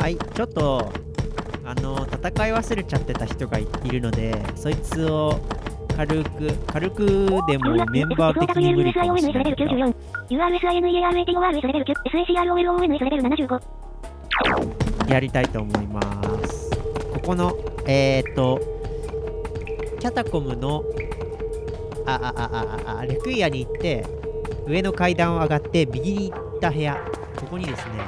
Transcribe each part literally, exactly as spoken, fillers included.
あいちょっとあの戦い忘れちゃってた人がいるので、そいつを軽く軽くでもメンバー的に無理かもしれないけどユーアールエスアイエヌイーアールエーティーオーアールエスレベルきゅう エスエーシーアールオーエルオーエヌエスレベルななじゅうごやりたいと思います。ここのえー、っとキャタコムのああああああレクイアに行って上の階段を上がって右に行った部屋、ここにですね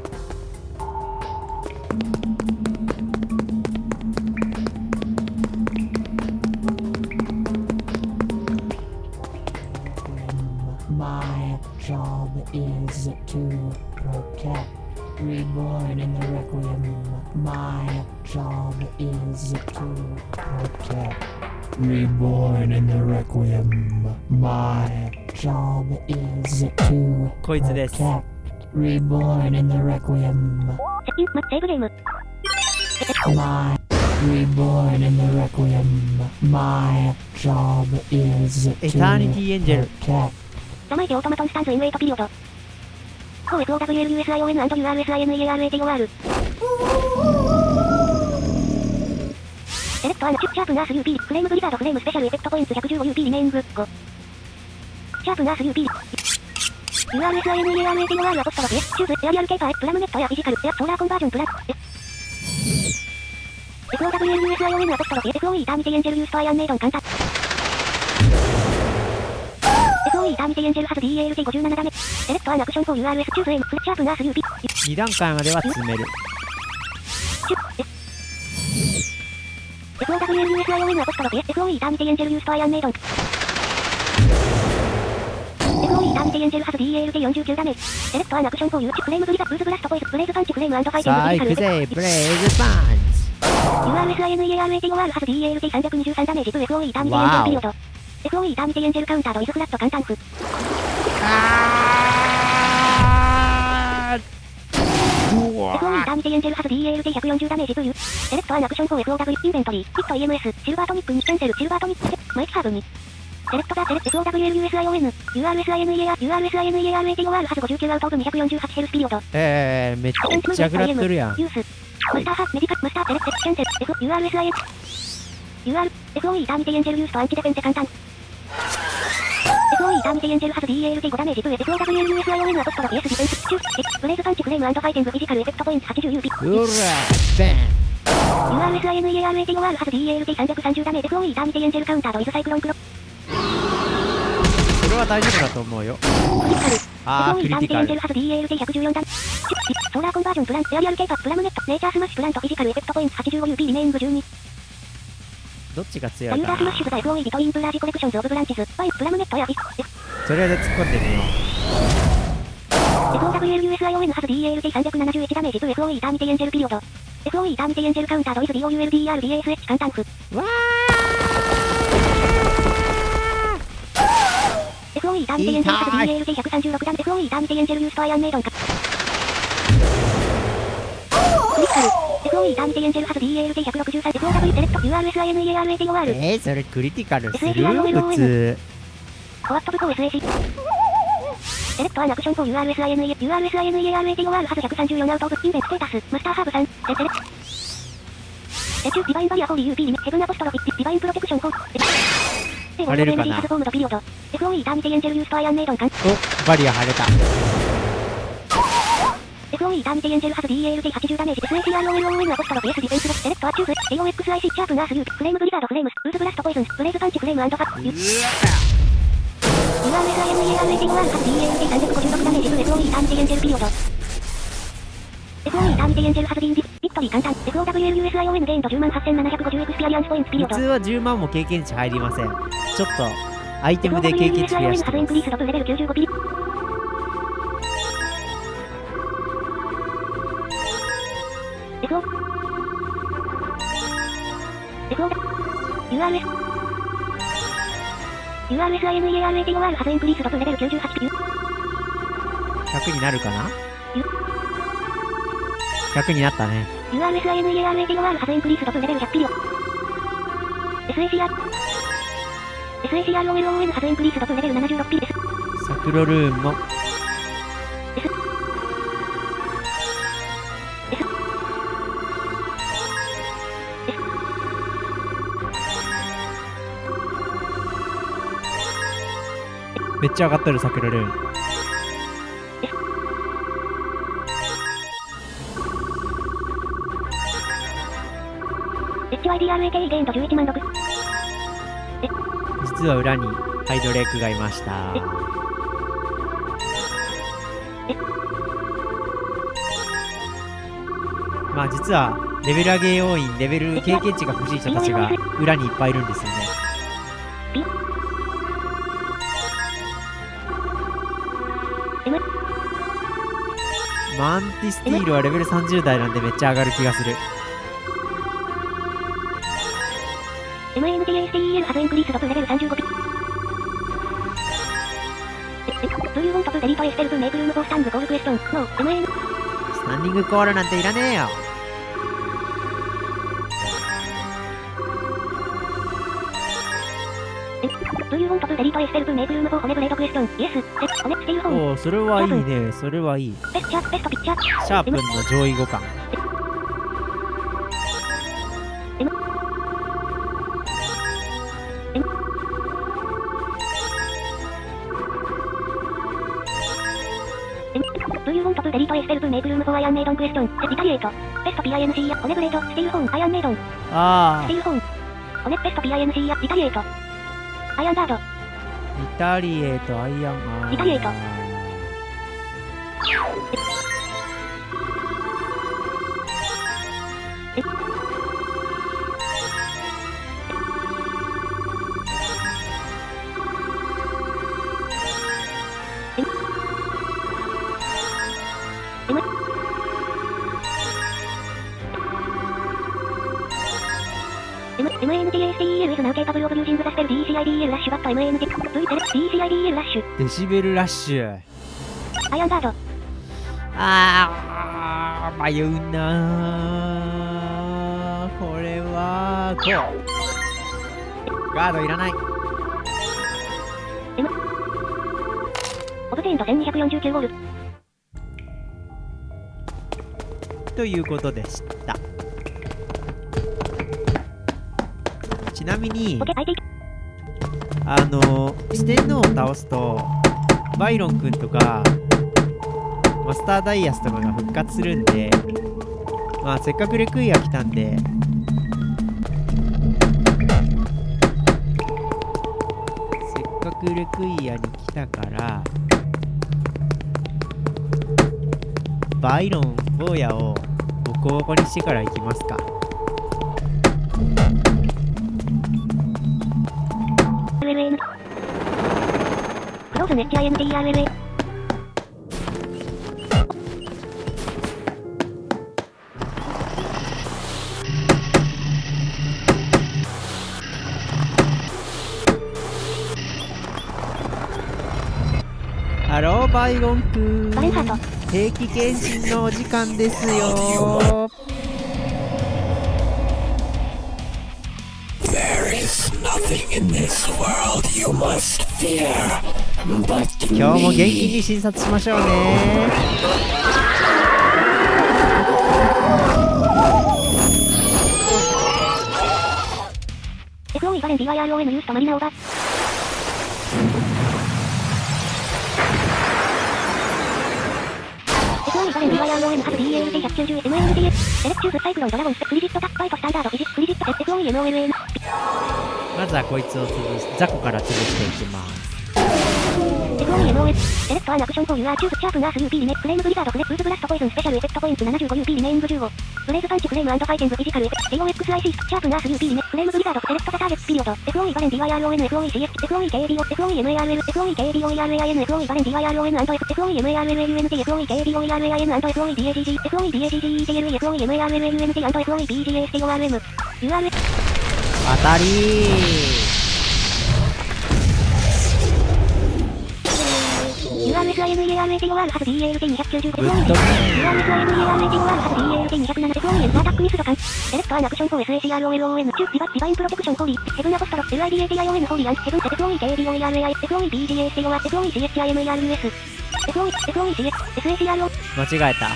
My job is to protect reborn in the requiem. My job is to protect reborn in the requiem. My job is to こいつです。 protect reborn in the requiem. 接近、ま、セーブゲーム。 My reborn in the requiem. My job is to Eternity Angel. protect 名前でオートマトンスタンズインウェイトピリオド。コー エスオーダブリューエルユーエスアイオーエヌアンドユーアールエスアイエヌイーアールエーティーオーアール。セレクトアナチュシャープナース ユーピー フレームブリザードフレームスペシャルエフェクトポイント ひゃくじゅうごユーピー リメイングご。シャープナース ユーピー ユーアールエスアイエヌイーアールエーティーオーアール アポストロフ S チューズエアリアルケーパープラムネットやフィジカルやソーラーコンバージョンプラス エフオーダブリューエルユーエスアイオーエヌ アポストロフ エスオーイー ターミティエンジェルユーストアイアンメイドン簡単。エスオーイー ターミティエンジェルハズ ディーエーエルティーごじゅうなな ダメ。セレクトアンアクション フォー ユーアールエス チューズ M フレッシャープナース ユーピーに段階までは詰める。 チュッ エフオーダブリューエルユーエスアイオーエヌ アポストロフ エスオーイー ターミティエンジェルユーストアイアンメイドン エスオーイー ターミティエンジェルハズ ディーエーエルティーよんじゅうきゅう ダメージ。セレクトアンアクション フォー ユーチュフレームブリザブーズブラストポイスブレイズパンチフレーム&ファイティングさあ行くぜブレイズパンチ。 ユーアールエスアイエヌイーアールエーティーオーアール ハズ ディーエーエルティーさんびゃくにじゅうさん ダメージと エスオーイー ターミティエンジェルピリオド エスオーイー ターミティエンジェルカウンタードイズフラット簡単譜あーうエスオーイーわターミティエンジェルハズ ディーエーエルティーひゃくよんじゅう ダメージというセレクトアンアクション フォー エスオーダブリュー インベントリーヒット イーエムエス シルバートニックにキャンセルシルバートニックマイクハーブにセレクトがセレクト エスオーダブリューエルユーエスアイオーエヌ ユーアールエスアイエヌイーアール ユーアールエスアイエヌイーアールエーティーオーアール ハズごじゅうきゅうアウトオブにひゃくよんじゅうはちヘルスピリオドえーめっちゃ食らってるやん。 ユースマスターハメディカマスターセレクトキャンセル F ユーアールエスアイエヌ ユーアール エスオーイー ターミティエンジェルユーストアンチデフェンセ簡単 エスオーイー ターミティエンジェルハズ ディーエーエルティーご ダメージと エスオーダブリューエルユーエスアイオーエヌ アポストロフ S ディフェンスチューブレイズパンチフレーム&ファイティングフィジカルエフェクトポイント はちじゅうユーピーうらベンユーアールエスアイエヌイーアールエーティーオーアール ハズ ディーエーエルティーさんびゃくさんじゅう ダメージ エスオーイー ターミティエンジェルカウンタードイズサイクロンクロそれは大丈夫だと思うよ。 クリティカルあークリティカルエスオーイー ターミティエンジェルハズ ディーエーエルティーひゃくじゅうよん ダメージソーラーコンバージョンプランエアリアルケーパープラムネットネイチャースマッシュプラントフィジカルエフェクトポイント はちじゅうごユーピー リメイングじゅうにどっちが強バユーいかな。 ダースマッシュズバ エフオーイー ビトインプラージコレクションズオブブランチズバイプラムネットやフィとりあえず突っ込んでみよう。 エスオーダブリューエルユーエスアイオーエヌ ハズ ディーエーエルティーさんびゃくななじゅういち ダメージと エスオーイー ターミティエンジェルピリオド エスオーイー ターミティエンジェルカウンタードイズ ディーオーユーエルディーアールディーエーエスエイチ 簡単譜わエスオーイー ターミティエンジェルハズ ディーエーエルティーひゃくさんじゅうろく ダメ エスオーイー ターミティエンジェルユーストアイアンメイドンかクリティカル エスオーイー ターミティエンジェルハズ ディーエーエルティーひゃくろくじゅうさん エスオーダブリュー セレクト ユーアールエスアイエヌイーアールエーティーオーアールえー、それクリティカルするエスエーシーアールオーエルオーエヌ普通。 コアットブコ エスエーシー セレクトアンアクション フォー ユーアールエスアイエヌイー ユーアールエスアイエヌイーアールエーティーオーアール ハズひゃくさんじゅうよんアウトオブインベンステータスマスターハーブさんセセレクトセチューディバインバリアフォーリーユーピーヘブンアポストロフィディバインプロテクションフォー晴れるかな。 ハズフォームドピリオド エスオーイー ターミティエンジェルユーストアイアンメイドン簡おバリア晴れた。 エスオーイー ターミティエンジェルハズ ディーエーエルティーはちじゅう ダメージ エスエーシーアールオーエルオーエヌ アポストロフ S ディフェンスロセレクトアチューズ ディーオーエックスアイシー シャープナースリューフレームブリザードフレームウーズブラストポイズンブレイズパンチフレーム&ファッユー ユーアールエスアイエヌイーアールエーティーオーアール ハズ ディーエーエルティーさんびゃくごじゅうろく ダメージと エスオーイー ターミティエンジェルピリオド エスオーイー ターミティエンジェルハズディーンディビクトリー簡単 エスオーダブリューエルユーエスアイオーエヌ ゲインドじゅうまんはっせんななひゃくごじゅうエクスペリアンスポイントピリオド普通はじゅうまんも経験値入りません。ちょっとアイテムで経験値増やしてます。 ハズエンクリースドプレベルきゅうじゅうごピリエスオー エスオー ユーアールエス ユーアールエスアイエヌイーアールエーティーオーアール ハズエンクリースドプレベルきゅうじゅうはちピリひゃくになるかな。 ゆひゃくになったね。 ユーアールエスアイエヌイーアールエーティーオーアール ハズエンクリースドプレベルひゃくピリオ エスエーシーアール エスエーシーアールオーエルオーエヌ ハズエンクリースドプレベルななじゅうろくピリです。 サクロルーンも S めっちゃ上がっとる桜ルーン。 エッチワイディーアールエーケーイー ゲインドじゅういちまんろく。 実は裏にハイドレークがいました。まあ実はレベル上げ要員、レベル経験値が欲しい人たちが裏にいっぱいいるんですよね。マンティスティールはレベルさんじゅう代なんでめっちゃ上がる気がする。 エムエヌティーエーエスティーイーエル ハズインクリースドプレベルさんじゅうごピ。ブリューオントプデリートエステルプメイクルームフォースタングゴールクエスチョンノー エムエヌスタンディングコールなんていらねえよ。 ブリューオントプデリートエステルプメイクルームフォー骨ブレードクエスチョンイエスセ骨ステイルフォン。 おお、それはいいね。それはいい。 ペスチャーペストピッチャーシャープンの上位互換。 ブリューオントプデリートエステルプメイクルームフォーアイアンメイドンクエスチョンリタリエイトペスト ピーアイエヌシー や骨ブレードステイルフォンアイアンメイドンああステイルフォン骨ペスト ピーアイエヌシー やリタリエイトアイアンガードリタリエート、アイアンガード。 リタリエイトエムエヌティーエーエスティーイーエル is now capable of using the spell ディーシーアイディーエル ラッシュ but エムエヌティー V テレ ディーシーアイディーエル ラッシュデシベルラッシュ。 アイアンガードあー、迷うなー。これはこうガードいらない。 M オブテインドせんにひゃくよんじゅうきゅうゴールということでした。ちなみにあの四天王を倒すとバイロン君とかマスターダイヤスとかが復活するんで、まあせっかくレクイア来たんでせっかくレクイアに来たからバイロン坊やをボコボコにしてから行きますか。 クローズン エイチアイエヌティーアールエルエーハローバイロンくん、 バレンハート定期検診のお時間ですよ。今日も元気に診察しましょうね。 エフオーイー バレン ディーアイアールオーエヌ ユースとマリナオーバーエフオーイー バレン ディーアイアールオーエヌ ハズ ディーエーエルティーひゃくきゅうじゅう エムエヌティーエス セレクチューズサイクロンドラゴンスクリジットタックファイトスタンダードフィジッククリジットセッ エフオーイー エムオーエルエヌまずはこいつを潰す、雑魚から潰していきます。 エフオーイー エムオーエル セレクトアンアクションフォーユアーチューブチャープナース ユーピー リメフレームブリザードフレフーズブラストポイズンスペシャルエフェクトポイント ななじゅうごユーピー リメイングじゅうごブレイズパンチフレーム&ファイティングフィジカルエフェクト ティーオーエックスアイシー チャープナース ユーピー リメフレームブリザードセレクトターゲットピリオド エフオーイー バレン ディーアイアールオーエヌ エフオーイー シーエス エフオーイー ケーエーディーオー エフオーイー エムエーアールエル エフオーイー ケーエーディーオー イーアールエーアイエヌ エフオーイー バレン ディーアイアールオーエヌ and F エフオーイー エムエーアールエル エルユーエヌティー エフオーイー ケーエーディーオー イーアールエーアイエヌ and エフオーイー ビーエージージー エフオーイー ビーエージージー イーティーエル エフオーイー エムエーアールエル エルユーエヌティー and エフオーイー ビージーエーエスティーオーアールエム ユーアールエル当たりー。 ユーアールエスアイエヌイーエーアールエーティーオーアール ハズ ディーエーエルティーにひゃくきゅうじゅう エフオーイー ユーアールエスアイエヌイーエーアールエーティーオーアール ハズ ディーエーエルティーにひゃくなな エフオーイー エンタータックミスドカンセレクトアンアクションフォー エスエーシーアールオーエルオーエヌ チューディバディバインプロテクションホーリーヘブンアポストロ エルアイディーエーティーアイオーエヌ ホーリーアンヘブン エフオーイー ケーエーディーオー イーアールエーアイ エフオーイー ビージーエーエスティーオーアール エフオーイー シーエイチアイエムイーアールユーエス エフオーイー エフオーイー シーエス エスエーシーアールオー間違えた。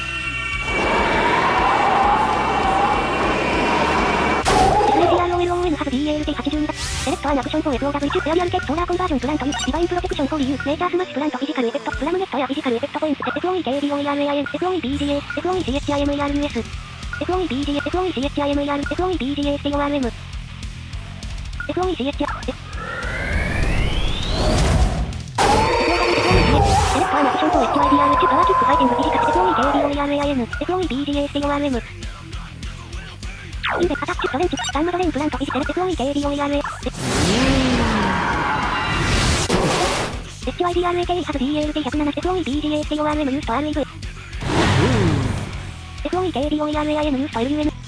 エスエーシーアールオーエルオーエヌ ハズ ディーエーエルティーはちじゅうに セレクトアンアクションフォー エスオーダブリュー エアリアルケソーラーコンバージョンプラントユーディバインプロテクションフォーリユーネイチャースマッシュプラントフィジカルエフェクトプラムネットやフィジカルエフェクトポイント エフオーイーケービーオーイーアールエーアイエヌ エフオーイービージーエー エフオーイーシーエイチアイエムイーアールユーエス エフオーイービージーエー エフオーイーシーエイチアイエムイーアール エフオーイービージーエー エスティーオーアールエム エフオーイーシーエイチアイエムイーアールセレクトアンアクションフォー エイチワイディーアール パワーキックファイティングフィジカル エフオーイーケービーオーイーアールエーアイエヌ エフオーイービージーエー エスティーオーアールエム インベアタッチストレンチスタンドドレインプラントフィジカル エフオーイーケービーオーイーアールエー エイチワイディーアールエーケー ハズ ディーエーエルティーひゃくなな エフオーイービージーエー エスティーオーアールエム ユースト アールイーブイ エフオーイーケービーオーイーアールエーアイエヌ ユースト エルユーエヌ エ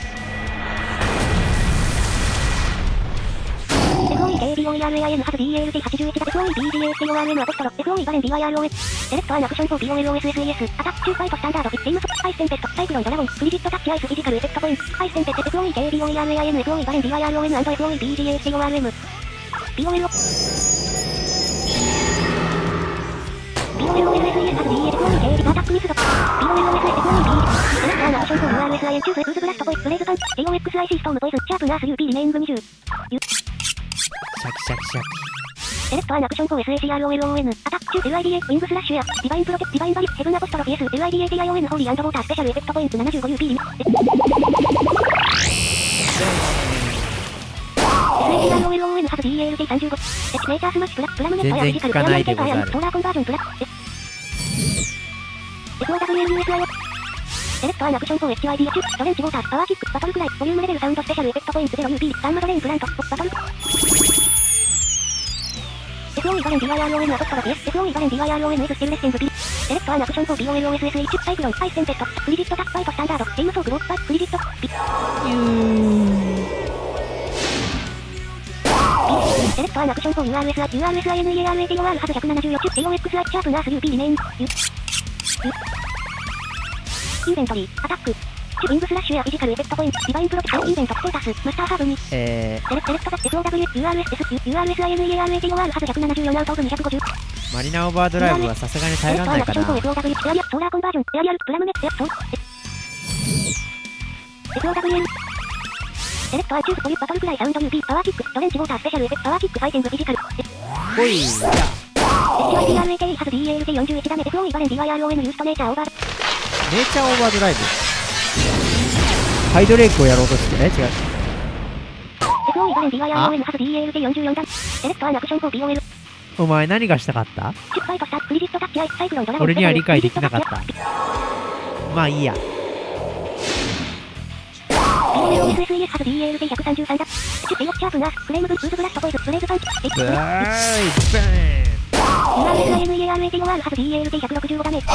フオーイーケービーオーイーアールエーアイエヌ ハズ ディーエーエルティーはちじゅういち エフオーイービージーエー エスティーオーアールエム アポストロ エフオーイー バレン ビーワイアールオーエス セレクトアンアクションフォー ビーオーエルオーエスエスイーエス アタック中ファイトスタンダードティムソスパイステンペストサイクロンドラゴンフリジットタッチアイスフィジカルエフェクトポイントスパイステンペスト エフオーイーケービーオーイーアールエーアイエヌ エフオーイー バレン ビーワイアールオーエヌ エフオーイービージーエー エスティーオーアールエム ビーオーエル ビーオーエルオーエスエスイーエス ハズ ディーエー エフオーイーケービーアタックミスド ビーオーエルオーエスエス エフオーイービーセレクトアンアクションフォー ユーアールエスアイエヌ チューズウーズブラストポイスブレイズパンチ ティーオーエックスアイシー ストームポイズンシャープナース ユーピー リメイングにじゅうシャキシャキシャキ。 セレクトアンアクションフォー エスエーシーアールオーエルオーエヌ アタック中 エルアイディーエー ウィングスラッシュやディバインプロテクディバインバリュヘブンアポストロフィエス エルアイディーエー ティーアイオーエヌ ホーリー&ウォータースペシャルエフェクトポイント ななじゅうごユーピー リミエスエーシーアールオーエルオーエヌ ハズ ディーエーエルティーさんじゅうご ネイチャースマッシュプラプラムネットやフィジカルエアリアルケーパーやソーラーコンバージョンプラ エフオーダブリューエルユーエスアイエス セレクトアンアクションフォー エイチワイディー アチュストレンチウォーターパワーキックバトルクライボリュームレベルサウンドスペシャルエフェクトポイント ゼロユーピー ガンマドレインプラントバトル エフオーイー バレン ビーワイアールオーエヌ アポストロフィエス エフオーイー バレン ビーワイアールオーエヌ エズステルレッセングビリセレクトアンアクションフォー ビーオーエルオーエスエスイー サイクロンアイステンペストフリジットタッチファイトスタンダードテイムソーグロースパイフリジットビセレクトアンアクションフォー ユーアールエスアイ ユーアールエスアイエヌイーエーアールエーティーオーアール ハズひゃくななじゅうよん エーオーエックスアイ シャープナース ユーピー リメインユインベントリーアタックウィングスラッシュやフィジカルエフェクトポイントディバインプロテクションインベントステータスマスターハーブにえー、 セレセレクト エスオーダブリュー ユーアールエスエス ユーアールエスアイエヌイーエーアールエーティーオーアール ハズひゃくななじゅうよんアウトオブにひゃくごじゅうマリナオーバードライブはさすがに耐えられないかな。 エスオーダブリュー エアリアソーラーコンバージョンエアリアルプラムネットやソー エスオーダブリュー セレクトアイチューズポリュバトルクライサウンド ユーピー パワーキックストレンチウォータースペシャルエフェクトパワーキックファイティングフィジカルほいじゃあエイチアイディーアールエーケー ハズ ディーエーエルティーよんじゅういちダメ エフオーイー バレン ビーワイアールオーエヌ ユーストネイチャーオーバーネイチャーオーバードライブハイドレイクをやろうとしてね違うエフオーイー バレン ビーワイアールオーエヌ ハズ ディーエーエルティーよんじゅうよんダメセレクトアンアクションフォー ビーオーエルお前何がしたかった？ チュッファイトスタフリジットタッチアイスサイクロンドラゴン俺には理解できなかったまあいいやビーオーエルオーエスエスイーエス ハズ ディーエーエルティーひゃくさんじゅうさんダチュッエイオチャープナースフレームブーズブラストポイズブレイズパンチエブーイバーンユーアールエスアイエヌイーエーアールエーティーオーアール ハズ ディーエーエルティーひゃくろくじゅうごダメ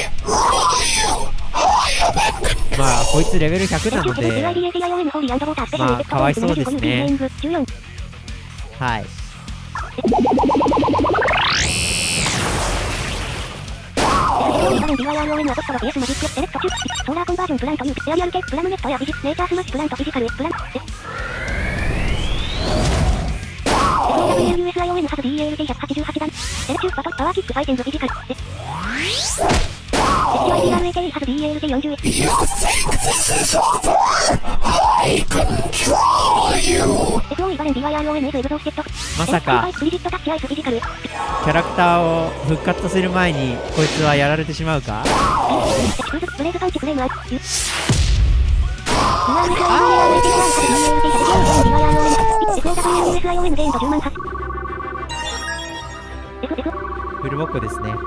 まあこいつレベルひゃくなのでまあかわいそうですねはいバレン ビーワイアールオーエヌ アポストロフィエスマジックセレクトチュッソーラーコンバージョンプラントユーエアリアルケプラムネットやフィジネイチャースマッシュプラントフィジカルプラン エフオーダブリューエルユーエスアイオーエヌ ハズ ディーエーエルティーひゃくはちじゅうはちダメセレチューバトルパワーキックファイティングフィジカルエイチワイディーアールエーケー ハズ ディーエーエルティーよんじゅういち エフオーイー バレン ビーワイアールオーエヌ エズエグゾーステッドまさかフリジットタッチアイスフィジカルキャラクターを復活させる前にこいつはやられてしまうかブレイズパンチフレームアイユフルボッコですね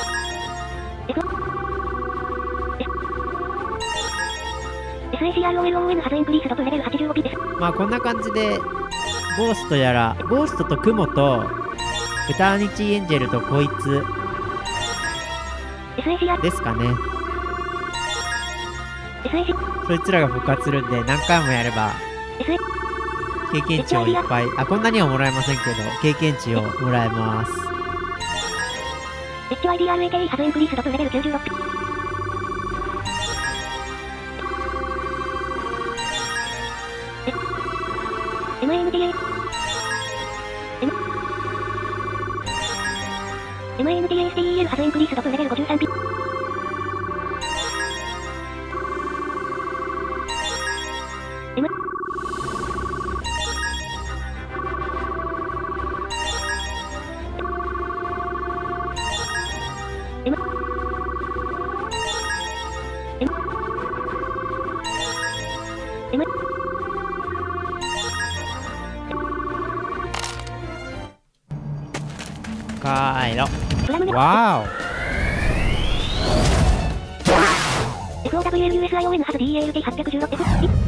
エスエーシーアールオーエルオーエヌ ハズインクリースドプレベルはちじゅうごピーですまあこんな感じでゴーストやらゴーストとクモとエターニティエンジェルとこいつですかねそいつらが復活するんで何回もやれば経験値をいっぱいあこんなにはもらえませんけど経験値をもらえますエイチワイディーアールエーケー ハズインクリースドプレベルきゅうじゅうろく エムエヌディーエー エムエヌディーエー エスティーイーエル ハズインクリースドプレベルごじゅうさんピエム帰ろプラムネわエフオーダブリューユーエスアイオーエヌ はず ディーエーエルティーはちいちろく F